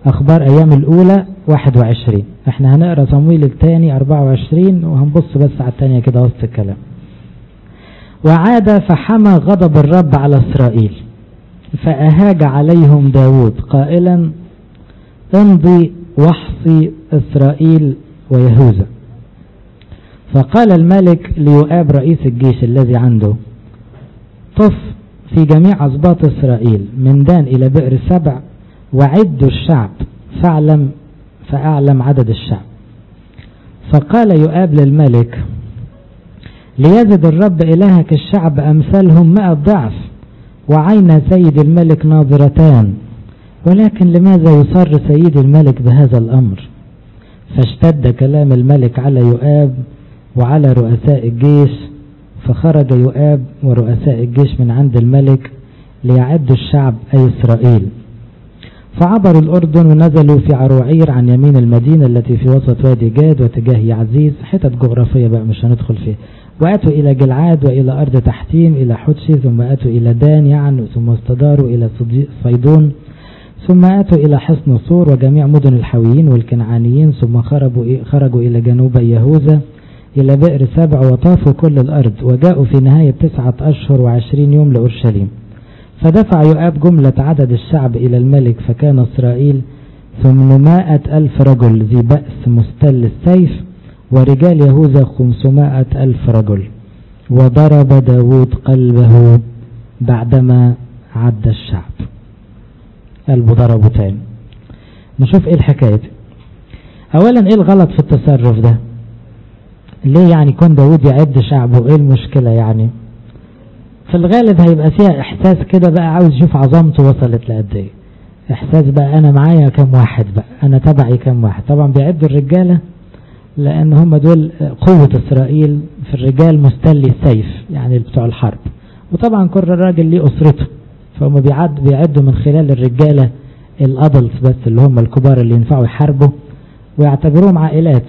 أخبار أيام الأولى 21. احنا هنقرأ صمويل الثاني 24 وهنبص بس على الثانية كده وسط الكلام. وعاد فحمى غضب الرب على إسرائيل فأهاج عليهم داود قائلا امضي واحصي إسرائيل ويهوذا. فقال الملك ليؤاب رئيس الجيش الذي عنده طف في جميع أسباط إسرائيل من دان إلى بئر سبع وعدوا الشعب فأعلم عدد الشعب. فقال يؤاب للملك ليزد الرب إلهك الشعب أمثالهم 100 ضعف وعين سيد الملك ناظرتان، ولكن لماذا يصر سيد الملك بهذا الأمر؟ فاشتد كلام الملك على يؤاب وعلى رؤساء الجيش، فخرج يؤاب ورؤساء الجيش من عند الملك ليعدوا الشعب أي إسرائيل. فعبروا الأردن ونزلوا في عروعير عن يمين المدينة التي في وسط وادي جاد واتجاه يعزيز، حتت جغرافية بقى مش هندخل فيها. وأتوا إلى جلعاد وإلى أرض تحتيم إلى حدشي، ثم أتوا إلى دان يعني، ثم استداروا إلى صيدون، ثم أتوا إلى حصن صور وجميع مدن الحويين والكنعانيين، ثم خرجوا إلى جنوب يهوذا إلى بئر سبع وطافوا كل الأرض، وجاءوا في نهاية 9 أشهر و20 يوم لأورشليم. فدفع يؤاب جملة عدد الشعب إلى الملك، فكان إسرائيل 800,000 رجل ذي بأس مستل السيف، ورجال يهوذا 500,000 رجل. وضرب داود قلبه بعدما عد الشعب. قلبه ضربه تاني. نشوف ايه الحكاية. اولا ايه الغلط في التصرف ده؟ ليه يعني كون داود يعد شعبه؟ ايه المشكلة يعني؟ في الغالب هيبقى فيها احساس كده بقى، عاوز يشوف عظمته وصلت لقد ايه. احساس بقى انا معايا كم واحد، بقى انا تبعي كم واحد. طبعا بيعدوا الرجالة لان هم دول قوة اسرائيل في الرجال مستلي السيف يعني بتوع الحرب، وطبعا كل راجل ليه اسرته، فهم بيعدوا من خلال الرجالة الادلت بس اللي هم الكبار اللي ينفعوا يحاربوا، ويعتبروهم عائلات.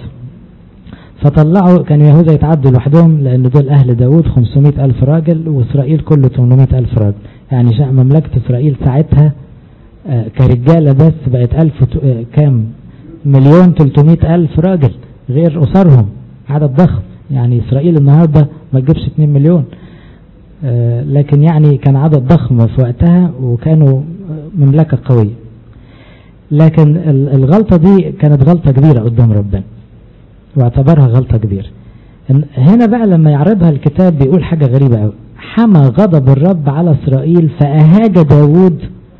فطلعوا كانوا يهوذا يتعدوا لوحدهم لان دول اهل داود 500,000 راجل، واسرائيل كله 800,000 راجل. يعني مملكة اسرائيل ساعتها كرجالة بس بقت 1000 كام 1,300,000 راجل، غير اسرهم عدد ضخم. يعني اسرائيل النهاردة ما تجيبش 2 مليون، لكن يعني كان عدد ضخم في وقتها وكانوا مملكة قوية. لكن الغلطة دي كانت غلطة كبيرة قدام ربنا، واعتبرها غلطة كبيرة. هنا بقى لما يعرضها الكتاب بيقول حاجة غريبة قوي: حمى غضب الرب على إسرائيل فأهاج داود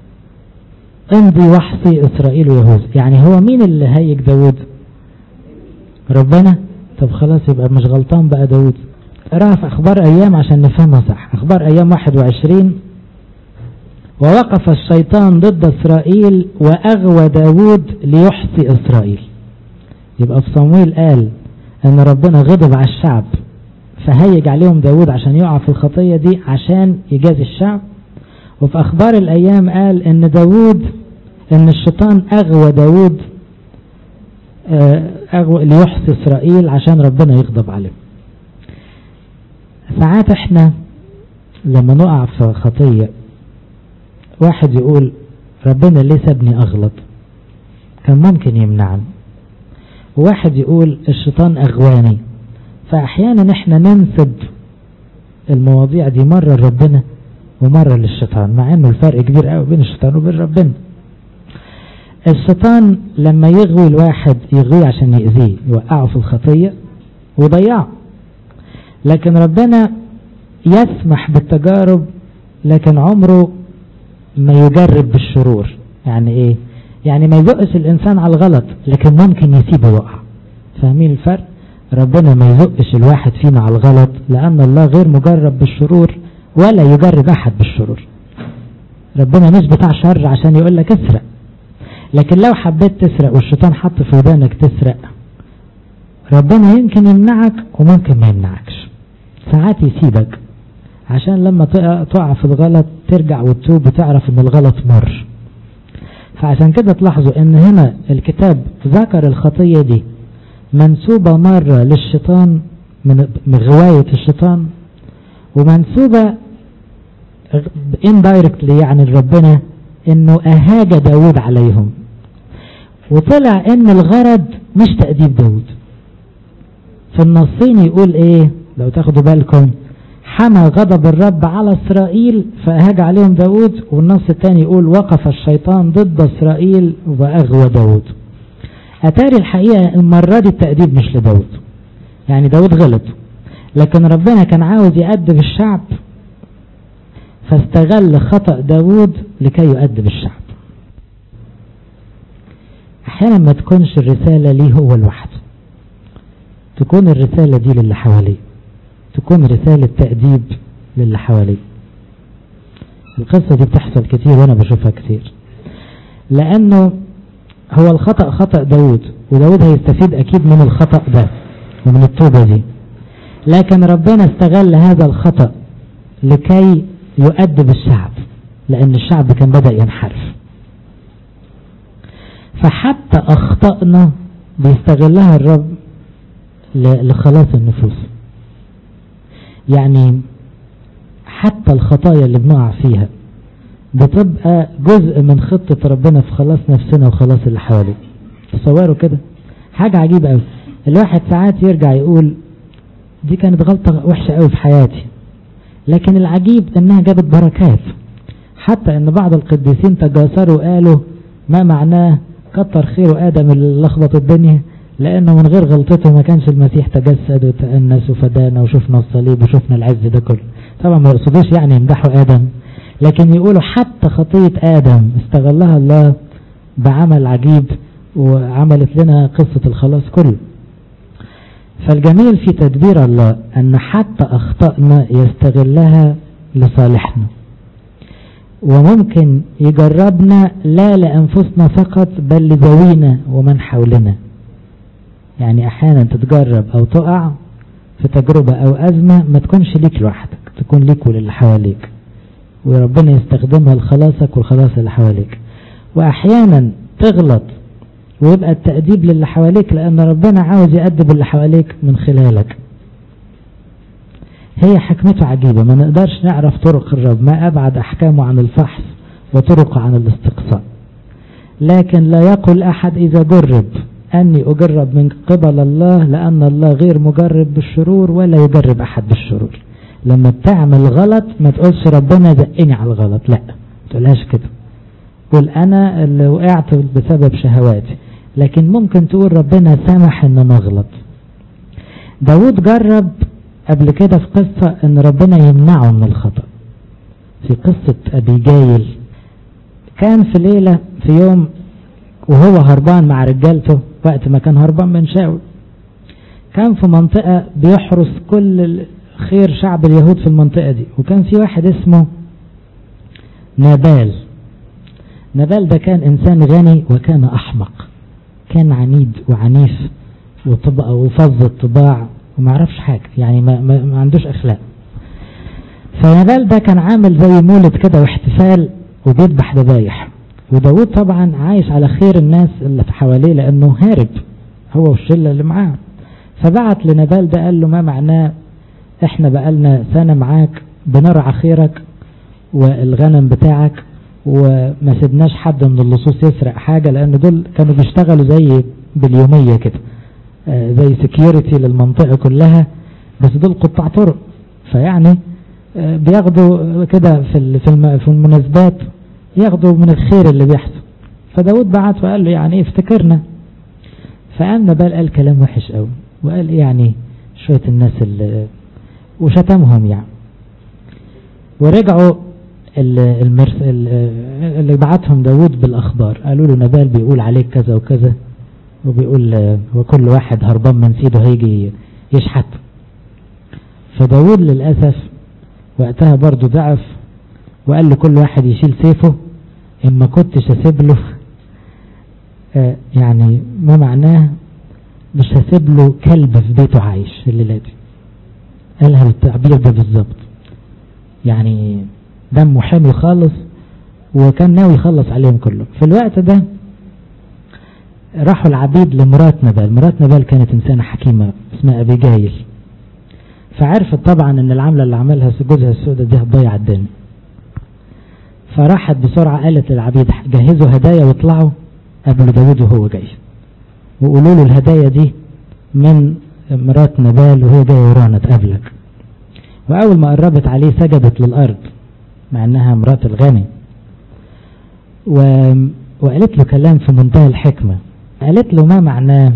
امضي واحصي إسرائيل ويهوذا. يعني هو مين اللي هايج داود؟ ربنا. طب خلاص يبقى مش غلطان بقى داود. اقراها في أخبار أيام عشان نفهمها صح. أخبار أيام 21: ووقف الشيطان ضد إسرائيل وأغوى داود ليحصي إسرائيل. يبقى في صمويل قال أن ربنا غضب على الشعب فهيج عليهم داود عشان يقع في الخطية دي عشان يجازي الشعب. وفي أخبار الأيام قال أن الشيطان أغوى داود ليحصي إسرائيل عشان ربنا يغضب عليهم. ساعات احنا لما نقع في خطية واحد يقول ربنا ليه سابني أغلط، كان ممكن يمنعني. وواحد يقول الشيطان أغواني. فأحيانا احنا ننسب المواضيع دي مرة لربنا ومرة للشيطان، مع انه الفرق كبير قوي بين الشيطان وبين ربنا. الشيطان لما يغوي الواحد يغويه عشان يأذيه، يوقعه في الخطية ويضيعه. لكن ربنا يسمح بالتجارب لكن عمره ما يجرب بالشرور. يعني ايه؟ يعني ما يزقش الانسان على الغلط لكن ممكن يسيبه يقع. فاهمين الفرق؟ ربنا ما يزقش الواحد فينا على الغلط لان الله غير مجرب بالشرور ولا يجرب احد بالشرور. ربنا مش بتاع شر عشان يقول لك اسرق، لكن لو حبيت تسرق والشيطان حط في ودانك تسرق، ربنا يمكن يمنعك وممكن ما يمنعكش. ساعات يسيبك عشان لما تقع في الغلط ترجع وتتوب وتعرف ان الغلط مر. فعشان كده تلاحظوا ان هنا الكتاب ذكر الخطية دي منسوبة مرة للشيطان من غواية الشيطان، ومنسوبة indirectly يعني ربنا انه اهاج داود عليهم. وطلع ان الغرض مش تأديب داود. في النصين يقول ايه لو تاخدوا بالكم، حمى غضب الرب على اسرائيل فاهاج عليهم داود، والنص الثاني يقول وقف الشيطان ضد اسرائيل واغوى داود. اتاري الحقيقة المرة دي التأديب مش لداود، يعني داود غلط لكن ربنا كان عاوز يأدب الشعب فاستغل خطأ داود لكي يؤدب الشعب. احيانا ما تكونش الرسالة ليه هو لوحده، تكون الرسالة دي للي حواليه، تكون رسالة تأديب للي حواليه. القصة دي بتحصل كتير وانا بشوفها كتير، لانه هو الخطأ خطأ داود، وداود هيستفيد اكيد من الخطأ ده ومن التوبة دي، لكن ربنا استغل هذا الخطأ لكي يؤدب الشعب، لان الشعب كان بدأ ينحرف. فحتى اخطأنا بيستغلها الرب لخلاص النفوس. يعني حتى الخطايا اللي بنقع فيها بتبقى جزء من خطة ربنا في خلاص نفسنا وخلاص اللي حواليه. تصوروا كده حاجة عجيبة قوي. الواحد ساعات يرجع يقول دي كانت غلطة وحشة قوي في حياتي، لكن العجيب انها جابت بركات. حتى ان بعض القديسين تجاسروا وقالوا ما معناه كتر خيره آدم اللي لخبط الدنيا، لأنه من غير غلطته ما كانش المسيح تجسد وتأنس وفدانا وشفنا الصليب وشفنا العز ده كله. طبعا ما يقصدوش يعني يمدحوا آدم، لكن يقولوا حتى خطية آدم استغلها الله بعمل عجيب وعملت لنا قصة الخلاص كله. فالجميل في تدبير الله أن حتى أخطأنا يستغلها لصالحنا، وممكن يجربنا لا لأنفسنا فقط بل لذوينا ومن حولنا. يعني أحيانا تتجرب أو تقع في تجربة أو أزمة ما تكونش ليك لوحدك، تكون ليك وللي حواليك، وربنا يستخدمها لخلاصك والخلاص اللي حواليك. وأحيانا تغلط ويبقى التأديب للي حواليك لأن ربنا عاوز يأدب اللي حواليك من خلالك. هي حكمته عجيبة، ما نقدرش نعرف طرق الرب، ما أبعد أحكامه عن الفحص وطرقه عن الاستقصاء. لكن لا يقل أحد إذا جرب أني أجرب من قبل الله، لأن الله غير مجرب بالشرور ولا يجرب أحد بالشرور. لما بتعمل غلط ما تقولش ربنا زقني على الغلط، لا تقولهاش كده، قول أنا اللي وقعت بسبب شهواتي، لكن ممكن تقول ربنا سمح أن نغلط. داود جرب قبل كده في قصة أن ربنا يمنعه من الخطأ. في قصة أبيجايل كان في ليلة في يوم وهو هربان مع رجالته، وقت ما كان هربان من شاول، كان في منطقة بيحرس كل خير شعب اليهود في المنطقة دي، وكان في واحد اسمه نابال. نابال ده كان إنسان غني وكان أحمق، كان عنيد وعنيف وفظ الطباع وما عرفش حاجة، يعني ما عندوش أخلاق. فنابال ده كان عامل زي مولد كده واحتفال وبيذبح ذبايح، وداود طبعا عايش على خير الناس اللي حواليه لأنه هارب هو والشلة اللي معاه. فبعت لنابال ده قال له ما معناه احنا بقالنا سنة معاك بنرعى خيرك والغنم بتاعك وما سيبناش حد من اللصوص يسرق حاجة، لأن دول كانوا بيشتغلوا زي باليومية كده زي سكيورتي للمنطقة كلها، بس دول قطاع طرق، فيعني بياخدوا كده في المناسبات ياخدوا من الخير اللي بيحصل. فداود بعت وقال له يعني ايه افتكرنا. فقام نابال قال كلام وحش قوي، وقال يعني شوية الناس وشتمهم يعني. ورجعوا اللي بعتهم داود بالأخبار قالوا له نابال بيقول عليك كذا وكذا، وبيقول وكل واحد هربان من سيده هيجي يشحت. فداود للأسف وقتها برضو ضعف وقال لكل واحد يشيل سيفه، إما كنتش هسيب له يعني ما معناه مش هسيب له كلب في بيته عايش الليلة دي. قالها بالتعبير ده بالظبط، يعني دمه حامي خالص وكان ناوي يخلص عليهم كله. في الوقت ده راحوا العبيد لمرات نابال. مرات نابال كانت إنسانة حكيمة اسمها أبيجايل، فعرفت طبعا ان العملة اللي عملها جوزها السوداء دي هتضيع الدنيا. فراحت بسرعة قالت للعبيد جهزوا هدايا واطلعوا قبل داود وهو جاي، وقولوا له الهدايا دي من مرات نبال وهي جايه ورانا تقابلك. واول ما قربت عليه سجدت للارض مع انها مرات الغني، وقالت له كلام في منتهى الحكمة. قالت له ما معناه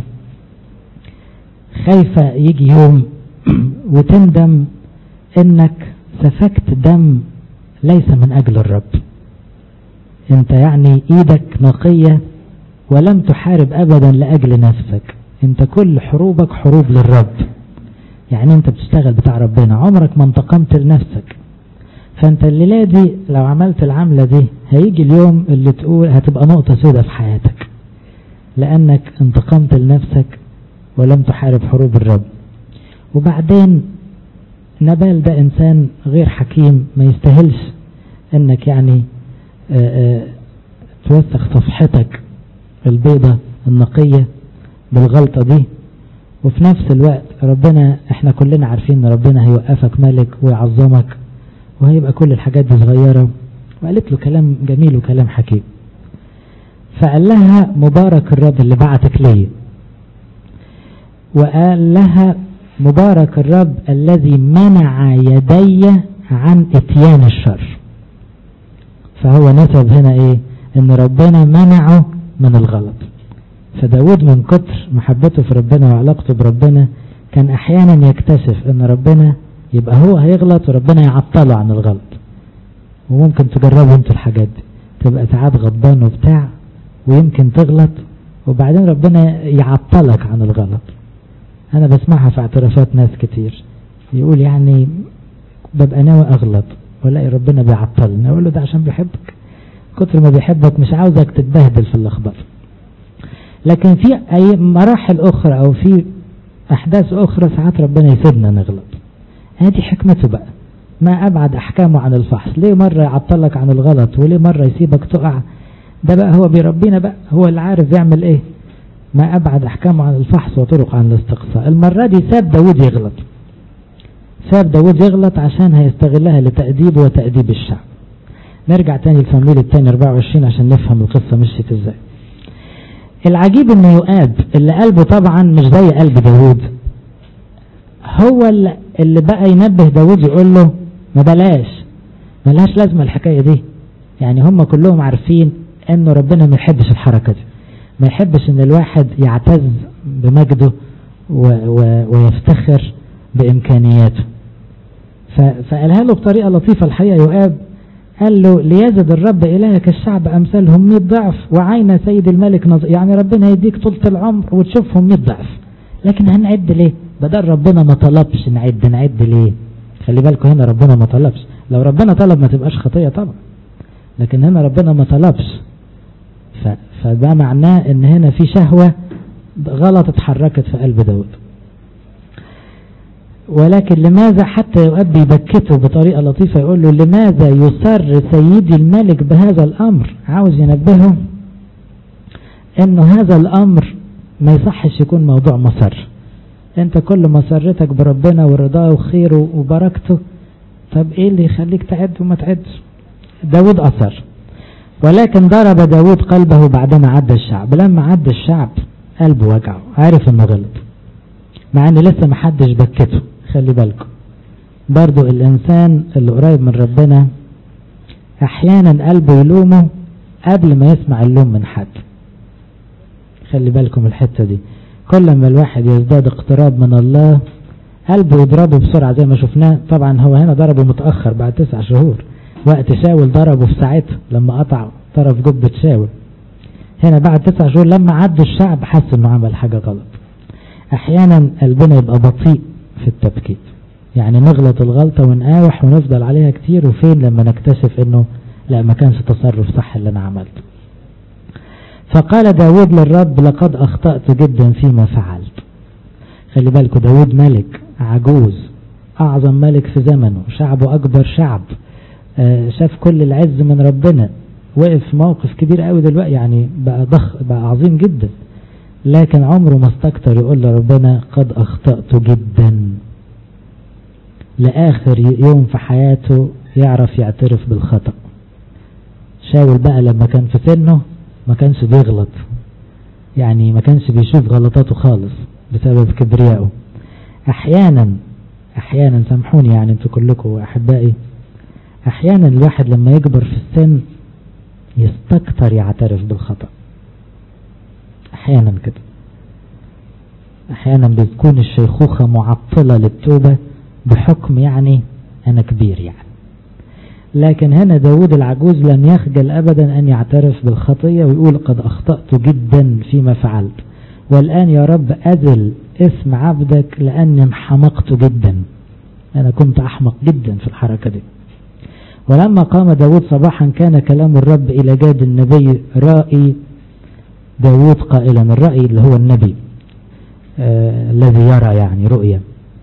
خايفة يجي يوم وتندم انك سفكت دم ليس من اجل الرب، انت يعني ايدك نقية ولم تحارب ابدا لاجل نفسك، انت كل حروبك حروب للرب، يعني انت بتشتغل بتاع ربنا، عمرك ما انتقمت لنفسك. فانت الليلة دي لو عملت العملة دي هيجي اليوم اللي تقول هتبقى نقطة سودة في حياتك، لانك انتقمت لنفسك ولم تحارب حروب الرب. وبعدين نبال ده انسان غير حكيم، ما يستاهلش انك يعني توسخ صفحتك البيضة النقية بالغلطة دي. وفي نفس الوقت ربنا، احنا كلنا عارفين ان ربنا هيوقفك ملك ويعظمك وهيبقى كل الحاجات دي صغيرة. وقالت له كلام جميل وكلام حكيم. فقال لها مبارك الرب اللي بعتك لي، وقال لها مبارك الرب الذي منع يدي عن اتيان الشر. فهو نسب هنا ايه؟ ان ربنا منعه من الغلط. فداود من كتر محبته في ربنا وعلاقته بربنا كان احيانا يكتشف ان ربنا يبقى هو هيغلط وربنا يعطله عن الغلط. وممكن تجربوا انتوا الحاجات دي، تبقى ساعات غضبان وبتاع ويمكن تغلط وبعدين ربنا يعطلك عن الغلط. انا بسمعها في اعترافات ناس كتير، يقول يعني ببقى ناوي اغلط ولاقي ربنا بيعطلني، اقول له ده عشان بيحبك، كتر ما بيحبك مش عاوزك تتبهدل في اللخبطه. لكن في اي مراحل اخرى او في احداث اخرى ساعات ربنا يسيبنا نغلط، هذه حكمته بقى. ما ابعد احكامه عن الفحص، ليه مرة يعطلك عن الغلط وليه مرة يسيبك تقع؟ ده بقى هو بيربينا بقى، هو اللي عارف يعمل ايه. ما ابعد احكامه عن الفحص وطرق عن الاستقصاء. المرة دي ساب داود يغلط، ساب داود يغلط عشان هيستغلها لتأديبه وتأديب الشعب. نرجع تاني لصمويل الثاني 24 عشان نفهم القصة مشيت ازاي. العجيب ان يؤاب اللي قلبه طبعا مش زي قلب داود، هو اللي بقى ينبه داود يقول له ما ملهاش لازمة الحكاية دي. يعني هم كلهم عارفين انه ربنا ما يحبش الحركة دي، ما يحبش ان الواحد يعتز بمجده ويفتخر بامكانياته. فقالها له بطريقة لطيفة الحقيقة يؤاب، قال له ليزد الرب إلهك الشعب أمثالهم 100 ضعف وعين سيد الملك نظر. يعني ربنا يديك طولة العمر وتشوفهم 100 ضعف، لكن هنعد ليه؟ بدل ربنا ما طلبش نعد ليه؟ خلي بالكم هنا ربنا ما طلبش، لو ربنا طلب ما تبقاش خطية طبعا، لكن هنا ربنا ما طلبش. فده معناه ان هنا في شهوة غلط اتحركت في قلب داود. ولكن لماذا حتى يؤب يبكته بطريقة لطيفة، يقول له لماذا يسر سيدي الملك بهذا الأمر؟ عاوز ينبهه انه هذا الأمر ما يصحش يكون موضوع مسر. انت كل مسرتك بربنا ورضاه وخيره وبركته، طب ايه اللي يخليك تعد وما تعدش؟ داود أصر، ولكن ضرب داود قلبه بعدما عد الشعب. لما عد الشعب قلبه وجعه، عارف انه غلط مع ان لسه محدش بكته. خلي بالكم برضو الانسان اللي قريب من ربنا احيانا قلبه يلومه قبل ما يسمع اللوم من حد. خلي بالكم الحتة دي، كل ما الواحد يزداد اقتراب من الله قلبه يضربه بسرعة زي ما شفناه. طبعا هو هنا ضربه متأخر بعد 9 شهور، وقت شاول ضربه في ساعته لما قطع طرف جبة شاول. هنا بعد 9 شهور لما عد الشعب حس انه عمل حاجة غلط. احيانا قلبنا يبقى بطيء في التبكيت، يعني نغلط الغلطة ونقاوح ونفضل عليها كتير، وفين لما نكتشف انه لا ما كانش تصرف صح اللي انا عملته. فقال داود للرب لقد اخطأت جدا فيما فعلت. خلي بالكم داود ملك عجوز، اعظم ملك في زمنه، شعبه اكبر شعب، شاف كل العز من ربنا، وقف في موقف كبير قوي دلوقتي، يعني بقى عظيم جدا، لكن عمره ما استكتر يقول لربنا قد اخطأت جدا. لآخر يوم في حياته يعرف يعترف بالخطأ. شاول بقى لما كان في سنه ما كانش بيغلط، يعني ما كانش بيشوف غلطاته خالص بسبب كبريائه. احيانا سامحوني يعني انتوا كلكم احبائي، احيانا الواحد لما يكبر في السن يستكتر يعترف بالخطأ. احيانا كده، احيانا بتكون الشيخوخة معطلة للتوبة بحكم يعني انا كبير يعني. لكن هنا داود العجوز لم يخجل ابدا ان يعترف بالخطية ويقول قد اخطأت جدا فيما فعلت، والان يا رب اذل اسم عبدك لاني انحمقت جدا. انا كنت احمق جدا في الحركة دي. ولما قام داود صباحا كان كلام الرب الى جاد النبي رائي داود قائلا، الرأي اللي هو النبي الذي يرى يعني رؤية.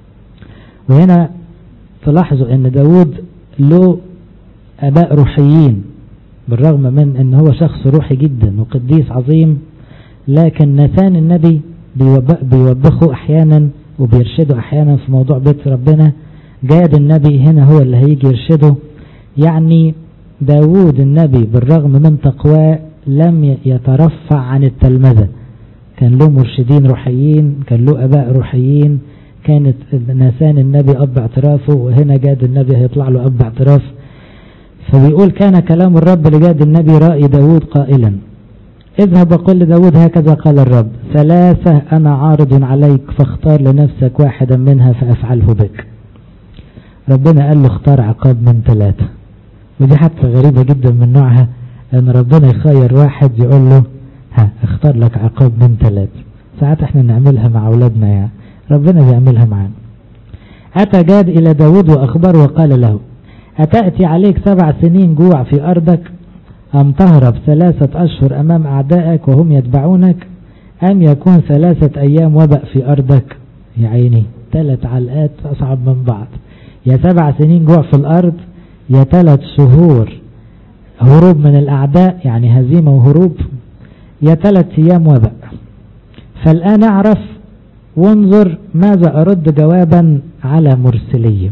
وهنا تلاحظوا ان داود له اباء روحيين، بالرغم من ان هو شخص روحي جدا وقديس عظيم، لكن ناتان النبي بيوبخه احيانا وبيرشده احيانا في موضوع بيت ربنا. جاد النبي هنا هو اللي هيجي يرشده. يعني داود النبي بالرغم من تقواه لم يترفع عن التلمذة، كان له مرشدين روحيين، كان له اباء روحيين، كانت ناتان النبي اب اعترافه، وهنا جاد النبي هيطلع له اب اعتراف. فبيقول كان كلام الرب لجاد النبي رأي داود قائلا، اذهب وقل لداود هكذا قال الرب، 3 أنا عارض عليك فاختار لنفسك واحدا منها فأفعله بك. ربنا قال له اختار عقاب من 3، ودي حتى غريبة جدا من نوعها، ان ربنا يخير واحد يقول له اختار لك عقاب من 3. ساعات احنا نعملها مع اولادنا، يعني ربنا بيعملها معانا. أتى جاد إلى داود وأخبره وقال له، أتأتي عليك 7 سنين جوع في أرضك، أم تهرب 3 أشهر أمام أعدائك وهم يتبعونك، أم يكون 3 أيام وباء في أرضك؟ يا عيني 3 علقات أصعب من بعض، يا 7 سنين جوع في الأرض، يا 3 شهور هروب من الأعداء يعني هزيمة وهروب، يا 3 أيام وباء. فالآن أعرف وانظر ماذا أرد جوابا على مرسلي.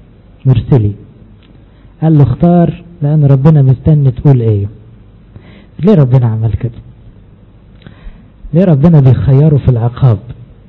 قال له اختار، لأن ربنا مستني تقول ايه. ليه ربنا عمل كده؟ ليه ربنا بيخيره في العقاب؟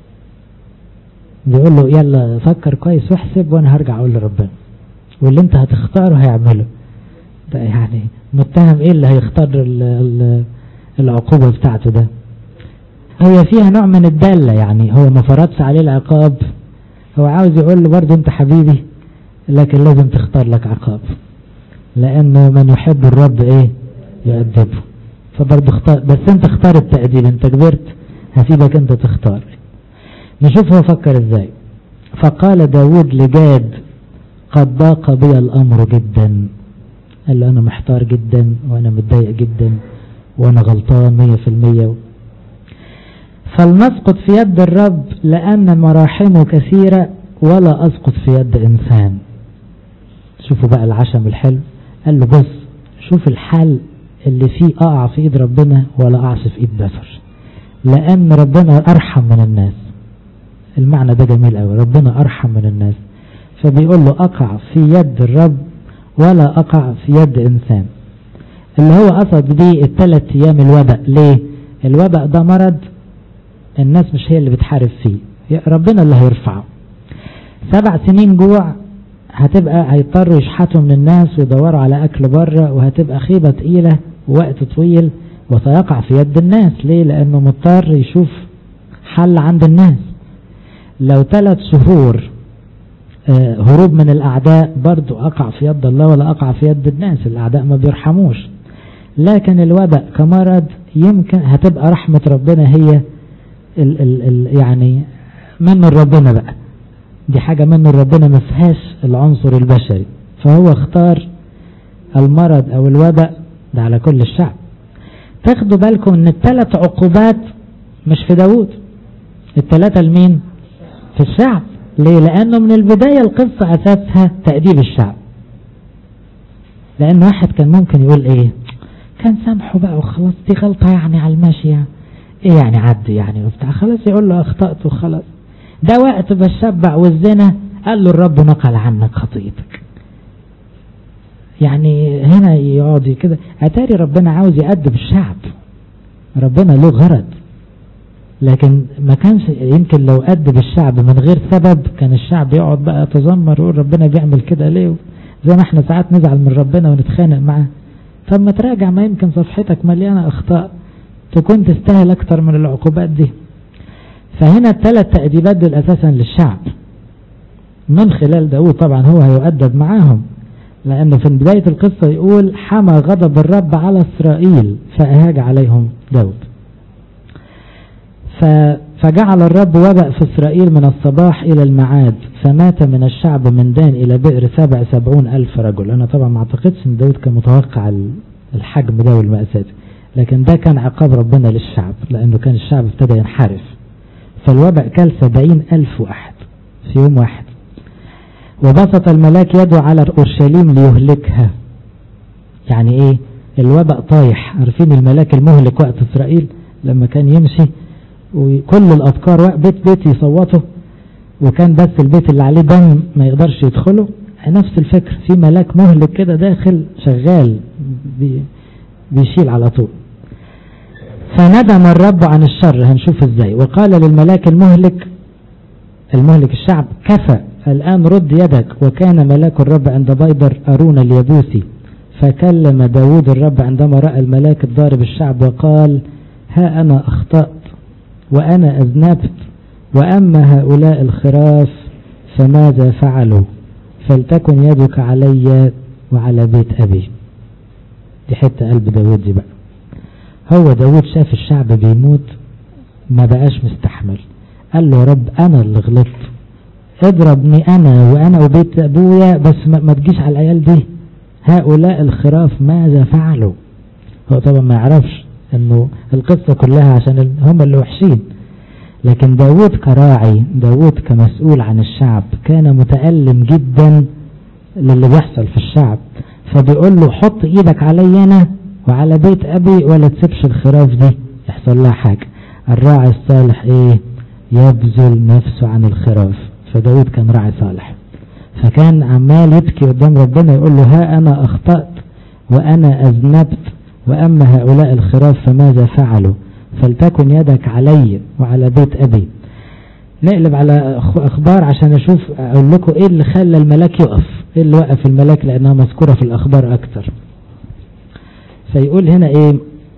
بيقول له يلا فكر كويس واحسب وانا هرجع اقول لربنا، واللي انت هتختاره هيعمله. ده يعني متهم ايه اللي هيختار العقوبة بتاعته ده؟ هي فيها نوع من الدالة، يعني هو ما فرضش عليه العقاب، هو عاوز يقول له برضه انت حبيبي لكن لازم تختار لك عقاب، لانه من يحب الرب ايه يؤدبه. فبرضه اختار، بس انت اختار التأديب، انت كبرت هسيبك انت تختار. نشوف هو فكر ازاي. فقال داود لجاد قد ضاق بي الامر جدا. قال له انا محتار جدا وانا متضايق جدا وانا غلطان 100%. فلنسقط في يد الرب لان مراحمه كثيرة ولا اسقط في يد انسان. شوفوا بقى العشم الحلو. قال له بص شوف الحال اللي فيه اقع في ايد ربنا ولا اقعش في ايد بشر، لان ربنا ارحم من الناس. المعنى ده جميل قوي، ربنا ارحم من الناس. فبيقول له اقع في يد الرب ولا اقع في يد انسان. اللي هو قصد بيه ال3 ايام الوباء. ليه؟ الوباء ده مرض الناس مش هي اللي بتحارب فيه، ربنا اللي هيرفعه. 7 سنين جوع هتبقى هيضطروا يشحتوا من الناس ويدوروا على اكل بره، وهتبقى خيبة تقيلة ووقت طويل وسيقع في يد الناس. ليه؟ لانه مضطر يشوف حل عند الناس. لو 3 شهور هروب من الاعداء برضو اقع في يد الله ولا اقع في يد الناس، الاعداء ما بيرحموش. لكن الوباء كمرض يمكن هتبقى رحمة ربنا هي يعني من ربنا بقى، دي حاجة من ربنا ما فيهاش العنصر البشري. فهو اختار المرض او الوباء ده على كل الشعب. تاخدوا بالكم ان ال3 عقوبات مش في داود، ال3 لمين؟ في الشعب. ليه؟ لانه من البداية القصة اساسها تأديب الشعب. لان واحد كان ممكن يقول ايه، كان سامحه بقى وخلاص، دي غلطة يعني على الماشية، ايه يعني عدي يعني وبتاع، خلاص يقول له اخطأت وخلاص. ده وقت بالشبع والزنا قال له الرب نقل عنك خطيئتك. يعني هنا يقعد كده، اتاري ربنا عاوز يأدب الشعب، ربنا له غرض. لكن ما كانش يمكن لو أدب الشعب من غير سبب كان الشعب يقعد بقى يتذمر ويقول ربنا بيعمل كده ليه، زي ما احنا ساعات نزعل من ربنا ونتخانق معاه. طب ما تراجع، ما يمكن صفحتك مليانة أخطاء تكون تستاهل أكتر من العقوبات دي. فهنا الثلاث تأديبات دول أساسا للشعب من خلال داود، طبعا هو هيؤدب معاهم، لأنه في بداية القصة يقول حمى غضب الرب على إسرائيل فأهاج عليهم داود. فجعل الرب وبأ في إسرائيل من الصباح إلى المعاد، فمات من الشعب من دان إلى بئر 77,000 رجل. أنا طبعا ما أعتقدش أن داود كان متوقع الحجم ده والمأساة، لكن ده كان عقاب ربنا للشعب لأنه كان الشعب ابتدى ينحرف. فالوباء كل 70,000 واحد في يوم واحد. وبسط الملاك يده على أورشليم ليهلكها. يعني ايه الوباء طايح؟ عارفين الملاك المهلك وقت إسرائيل لما كان يمشي وكل الأبكار بيت بيت يصوته، وكان بس البيت اللي عليه دم ما يقدرش يدخله. نفس الفكر، في ملاك مهلك كده داخل شغال بيشيل على طول. فندم الرب عن الشر، هنشوف ازاي، وقال للملاك المهلك الشعب كفى الآن رد يدك. وكان ملاك الرب عند بيدر أرون اليبوسي، فكلم داود الرب عندما رأى الملاك الضارب الشعب وقال ها أنا أخطأت وأنا أذنبت، وأما هؤلاء الخراف فماذا فعلوا؟ فلتكن يدك علي وعلى بيت أبي. دي حتة قلب داود دي بقى. هو داود شاف الشعب بيموت ما بقاش مستحمل، قال له يا رب أنا اللي غلطت، اضربني أنا وأنا وبيت أبويا، بس ما تجيش على العيال دي. هؤلاء الخراف ماذا فعلوا؟ هو طبعا ما يعرفش انه القصة كلها عشان هم اللي وحشين، لكن داود كراعي، داود كمسؤول عن الشعب كان متألم جدا للي بيحصل في الشعب، فبيقول له حط ايدك علي انا وعلى بيت ابي ولا تسيبش الخراف دي يحصل لها حاجة. الراعي الصالح ايه؟ يبذل نفسه عن الخراف. فداود كان راعي صالح، فكان عمال يبكي قدام ربنا يقول له ها أنا أخطأت وأنا أذنبت، وأما هؤلاء الخراف فماذا فعلوا؟ فلتكن يدك علي وعلى بيت أبي. نقلب على أخبار عشان أشوف أقول لكم إيه اللي خلى الملاك يقف، إيه اللي وقف الملاك، لأنها مذكورة في الأخبار أكتر. فيقول هنا إيه؟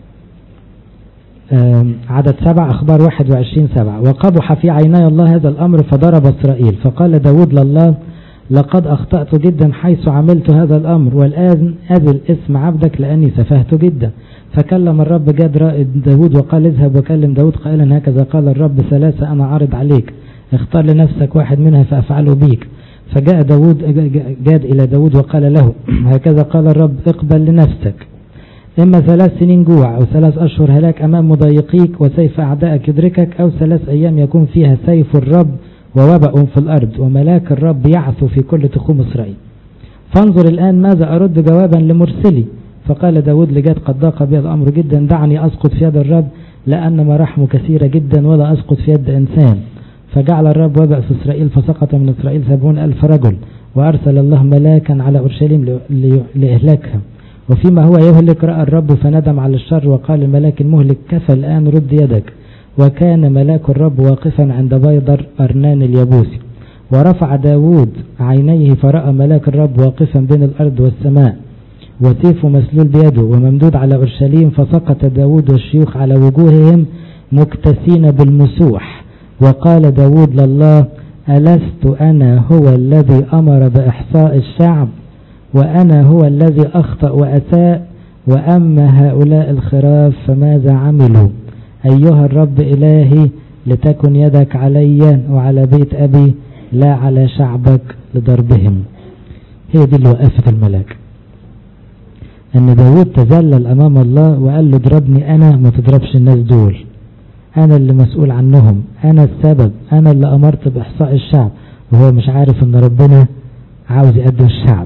عدد 7 أخبار 21:7 وقبح في عيني الله هذا الأمر فضرب إسرائيل. فقال داود لله لقد أخطأت جدا حيث عملت هذا الأمر، والآن أذل اسم عبدك لأني سفهت جدا. فكلم الرب جاد رائد داود وقال اذهب وكلم داود قائلا هكذا قال الرب 3 أنا عارض عليك، اختار لنفسك واحد منها فأفعله بيك. فجاء جاد إلى داود وقال له هكذا قال الرب اقبل لنفسك إما 3 سنين جوع أو 3 أشهر هلاك أمام مضايقيك وسيف أعدائك يدركك، أو 3 أيام يكون فيها سيف الرب ووبأ في الأرض وملاك الرب يعثو في كل تخوم إسرائيل. فانظر الآن ماذا أرد جوابا لمرسلي. فقال داود لجاد قد ضاق بي الأمر جدا، دعني أسقط في يد الرب لأن مراحمه كثيرة جدا ولا أسقط في يد إنسان. فجعل الرب وبأ في إسرائيل فسقط من إسرائيل 70,000 رجل، وأرسل الله ملاكا على أورشليم لإهلاكها. وفيما هو يهلك رأى الرب فندم على الشر وقال الملاك المهلك كفى الآن رد يدك. وكان ملاك الرب واقفا عند بيدر أرنان اليبوسي، ورفع داود عينيه فرأى ملاك الرب واقفا بين الأرض والسماء وسيفه مسلول بيده وممدود على أورشليم. فسقط داود والشيوخ على وجوههم مكتسين بالمسوح. وقال داود لله ألست أنا هو الذي أمر بإحصاء الشعب وأنا هو الذي أخطأ وأساء؟ وأما هؤلاء الخراف فماذا عملوا؟ أيها الرب إلهي لتكن يدك علي وعلى بيت أبي لا على شعبك لضربهم. هي دي اللي وقفت الملاك، أن داود تذلل أمام الله وقال له اضربني أنا ما تضربش الناس دول، أنا اللي مسؤول عنهم، أنا السبب، أنا اللي أمرت بإحصاء الشعب. وهو مش عارف أن ربنا عاوز يقدم الشعب.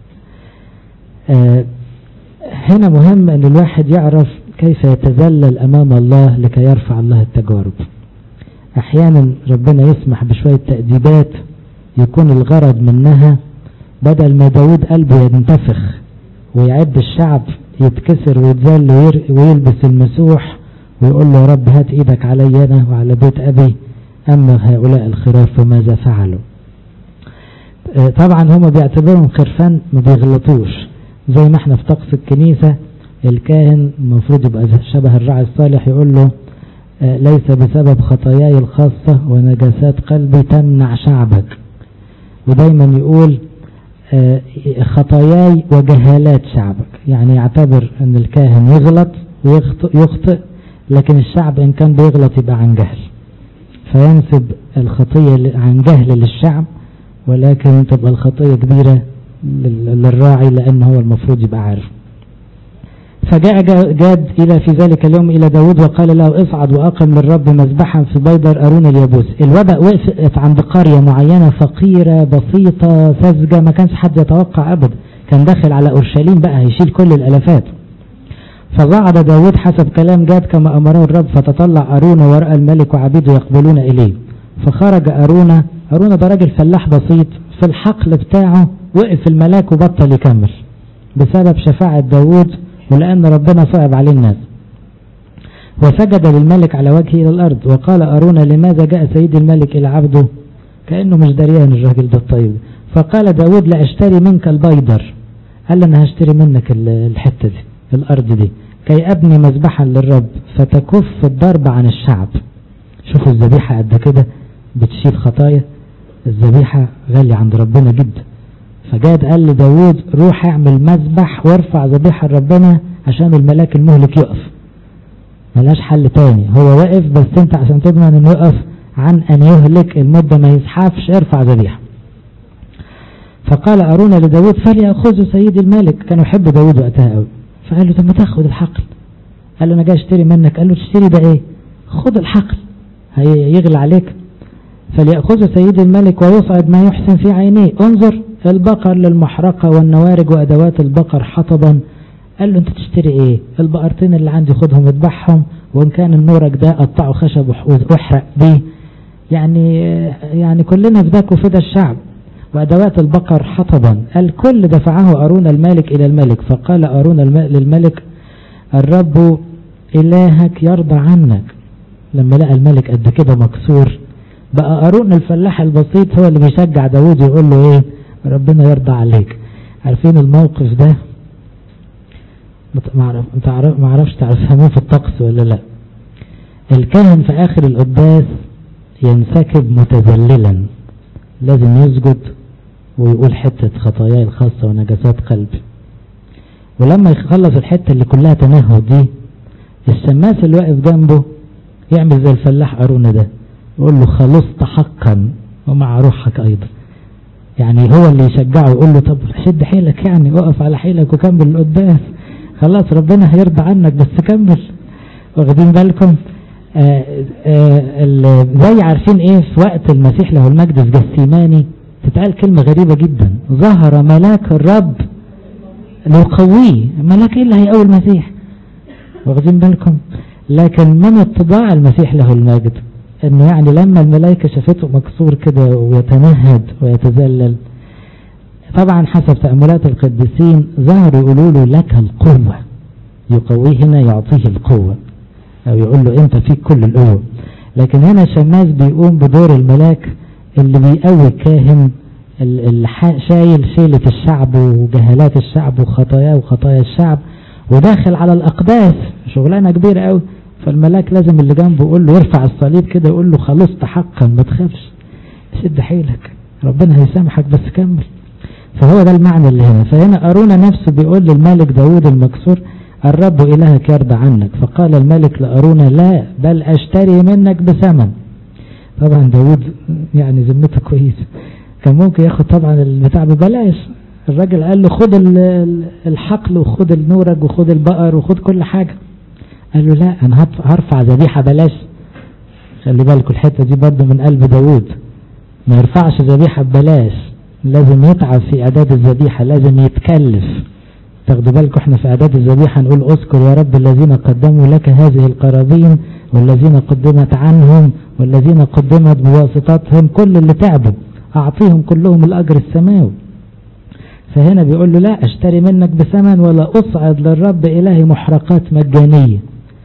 هنا مهم أن الواحد يعرف كيف يتذلل أمام الله لكي يرفع الله التجارب. أحيانا ربنا يسمح بشوية تأديبات يكون الغرض منها بدل ما داود قلبه ينتفخ ويعد الشعب يتكسر ويتذل ويلبس المسوح ويقول له يا رب هات ايدك علي انا وعلى بيت ابي، اما هؤلاء الخراف فماذا فعلوا. طبعا هم بيعتبرهم خرفان ما بيغلطوش، زي ما احنا في طقس الكنيسة الكاهن المفروض يبقى شبه الراعي الصالح، يقول له ليس بسبب خطاياي الخاصة ونجاسات قلبي تمنع شعبك، ودايما يقول خطاياي وجهالات شعبك، يعني يعتبر ان الكاهن يغلط ويخطئ، لكن الشعب ان كان بيغلط يبقى عن جهل، فينسب الخطية عن جهل للشعب، ولكن تبقى الخطية كبيرة للراعي لأنه هو المفروض يبقى عارف. فجاء جاد إلى في ذلك اليوم إلى داود وقال له اصعد وأقم للرب مذبحا في بيدر أرون اليابوسي. الوباء وقفت عند قرية معينة فقيرة بسيطة ساذجة، ما كانش حد يتوقع أبدا، كان داخل على أورشليم بقى هيشيل كل الألفات. فصعد داود حسب كلام جاد كما أمره الرب، فتطلع أرون ورأى الملك وعبيده يقبلون إليه، فخرج أرون ده راجل فلاح بسيط، في الحقل بتاعه وقف الملاك وبطل يكمل بسبب شفاعة داود ولأن ربنا صعب عليه الناس. وسجد للملك على وجهه إلى الأرض وقال أرون لماذا جاء سيد الملك إلى عبده، كأنه مش دريان الراجل ده الطيب. فقال داود لا اشتري منك البيدر، قال أنا هشتري منك الحتة دي الأرض دي كي أبني مذبحا للرب فتكف الضرب عن الشعب. شوفوا الذبيحة قد كده بتشيل خطايا، الذبيحة غالية عند ربنا جدا. فجاد قال لداود روح اعمل مذبح وارفع ذبيحة لربنا عشان الملاك المهلك يقف، ملاش حل تاني، هو واقف بس انت عشان تضمن انه يقف عن ان يهلك المدة ما يزحفش ارفع ذبيحة. فقال أرون لداود فليأخذ سيد الملك، كانوا يحب داود وقتها قوي، فقال له طب ما تاخد الحقل، قال له انا جاي اشتري منك، قال له تشتري ده ايه، خد الحقل هيغلى عليك. فليأخذ سيد الملك ويصعد ما يحسن في عينيه، انظر البقر للمحرقة والنوارج وأدوات البقر حطبا. قال له انت تشتري ايه، البقرتين اللي عندي خدهم اذبحهم، وان كان النورج ده قطعه خشب واحرق بيه، يعني كلنا فداك وفدا الشعب. وأدوات البقر حطبا، الكل دفعه أرون الملك إلى الملك. فقال أرون للملك الرب إلهك يرضى عنك. لما لقى الملك قد كده مكسور، بقى أرون الفلاح البسيط هو اللي بيشجع داود يقول له ايه ربنا يرضى عليك. عارفين الموقف ده؟ ما اعرفش تعرفوه في الطقس ولا لا. الكاهن في آخر القداس ينسكب متذللا، لازم يسجد ويقول حتة خطاياي الخاصة ونجاسات قلبي. ولما يخلص الحتة اللي كلها تنهد دي، الشماس اللي واقف جنبه يعمل زي الفلاح أرون ده، يقول له خلصت حقا ومع روحك أيضا، يعني هو اللي يشجعه يقول له طب شد حيلك، يعني وقف على حيلك وكمل القداس، خلاص ربنا هيرضى عنك بس كمل. واخدين بالكم؟ زي عارفين ايه في وقت المسيح له المجد في جسيماني تتقال كلمة غريبة جدا، ظهر ملاك الرب ليقويه. ملاك ايه اللي هيقوي المسيح؟ واخدين بالكم؟ لكن من اتضاع المسيح له المجد انه يعني لما الملائكة شافته مكسور كده ويتنهد ويتذلل، طبعا حسب تأملات القديسين ظهروا يقولوا له لك القوة، يقويه هنا يعطيه القوة او يقول له انت فيك كل القوة. لكن هنا شماس بيقوم بدور الملاك اللي بيقوي الكاهن اللي شايل شيلة الشعب وجهالات الشعب وخطاياه وخطايا الشعب، وداخل على الأقداس شغلانة كبيرة قوي. فالملاك لازم اللي جنبه يقول له يرفع الصليب كده يقول له خلصت حقا ما تخافش، شد حيلك ربنا هيسامحك بس كمل. فهو ده المعنى اللي هنا. فهنا أرون نفسه بيقول للملك داود المكسور الرب إلهك يرضى عنك. فقال الملك لأرون لا بل أشتري منك بثمن. طبعا داود يعني ذمته كويس، كان ممكن ياخد طبعا البتاع ببلاش. الراجل قال له خد الحقل وخد النورج وخد البقر وخد كل حاجة. قال له لا انا هرفع ذبيحة بلاش. خلي بالكم الحتة دي برضه من قلب داود، ما يرفعش ذبيحة ببلاش، لازم يتعب في اعداد الذبيحة، لازم يتكلف. تاخدوا بالكم احنا في اعداد الذبيحة نقول اذكر يا رب الذين قدموا لك هذه القرابين والذين قدمت عنهم والذين قدمت بواسطتهم، كل اللي تعبوا اعطيهم كلهم الاجر السماوي. فهنا بيقول له لا اشتري منك بثمن ولا اصعد للرب الهي محرقات مجانية.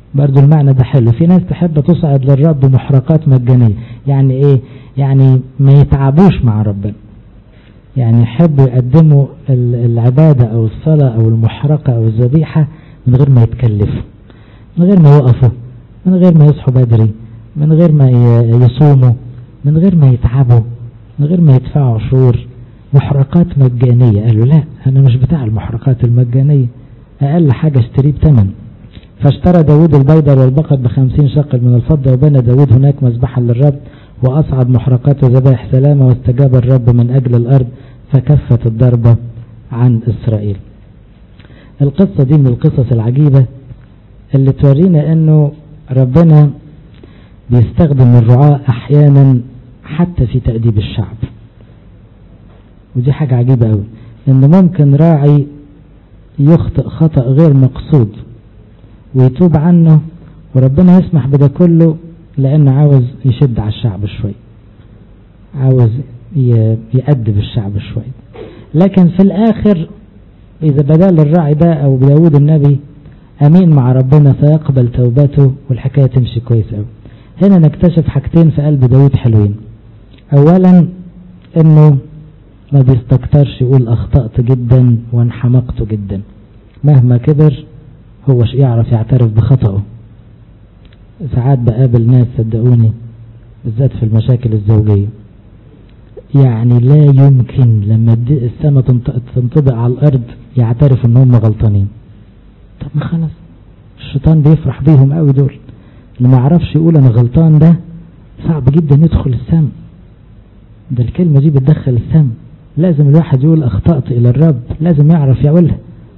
برضو المعنى ده حلو. في ناس تحب تصعد للرب محرقات مجانية. يعني ايه؟ يعني ما يتعبوش مع ربنا، يعني يحبوا يقدموا العبادة او الصلاة او المحرقة او الذبيحة من غير ما يتكلفوا، من غير ما يقفوا، من غير ما يصحوا بدري، من غير ما يصوموا، من غير ما يتعبوا، من غير ما يدفعوا عشور. محرقات مجانية. قالوا لا، انا مش بتاع المحرقات المجانية، اقل حاجة اشتريه بثمن. فاشترى داود البيضة والبقر ب50 شقل من الفضة، وبنى داود هناك مذبحا للرب، وأصعد محرقات وذبائح سلامة، واستجاب الرب من أجل الأرض فكفت الضربة عن إسرائيل. القصة دي من القصص العجيبة اللي تورينا أنه ربنا بيستخدم الرعاة أحيانا حتى في تأديب الشعب. ودي حاجة عجيبة أوي، أنه ممكن راعي يخطئ خطأ غير مقصود ويتوب عنه، وربنا يسمح بده كله لأنه عاوز يشد على الشعب شوي، عاوز يأدب الشعب شوي. لكن في الآخر إذا بدل الراعي ده أو داود النبي أمين مع ربنا سيقبل توبته والحكاية تمشي كويس أوي. هنا نكتشف حاجتين في قلب داود حلوين. أولا أنه ما بيستكترش يقول أخطأت جدا وانحمقت جدا، مهما كبر هو يعرف يعترف بخطأه. ساعات بقابل ناس صدقوني بالذات في المشاكل الزوجية، يعني لا يمكن لما السماء تنطبق على الأرض يعترف ان هم غلطانين. طب ما خلاص، الشيطان بيفرح بيهم قوي دول. اللي ما يعرفش يقول انا غلطان ده صعب جدا يدخل السماء. ده الكلمة دي بتدخل السماء. لازم الواحد يقول اخطأت الى الرب، لازم يعرف يقولها.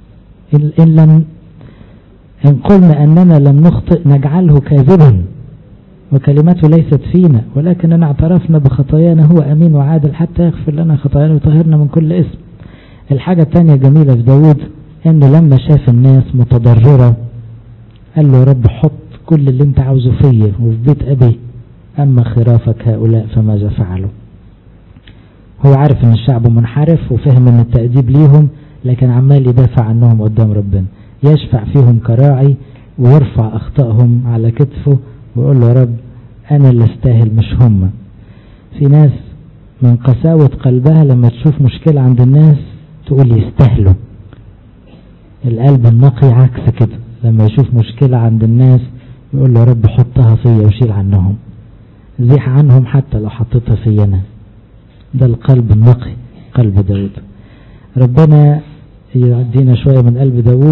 إن قلنا أننا لم نخطئ نجعله كاذبا وكلمته ليست فينا، ولكننا اعترفنا بخطايانا هو أمين وعادل حتى يغفر لنا خطايانا ويطهرنا من كل اسم. الحاجة الثانية جميلة في داود أنه لما شاف الناس متضررة قال له يا رب حط كل اللي انت عاوزه فيا وفي بيت أبي، أما خرافك هؤلاء فماذا فعلوا. هو عارف أن الشعب منحرف وفهم أن التأديب ليهم، لكن عمال يدافع عنهم قدام ربنا، يشفع فيهم كراعي ويرفع أخطائهم على كتفه ويقول له يا رب أنا اللي استاهل مش هم. في ناس من قساوة قلبها لما تشوف مشكلة عند الناس تقول يستاهلوا. القلب النقي عكس كده، لما يشوف مشكلة عند الناس يقول له يا رب حطها فيا وشيل عنهم، زيح عنهم حتى لو حطيتها فينا. ده القلب النقي، قلب داود. ربنا يدينا شوية من قلب داود.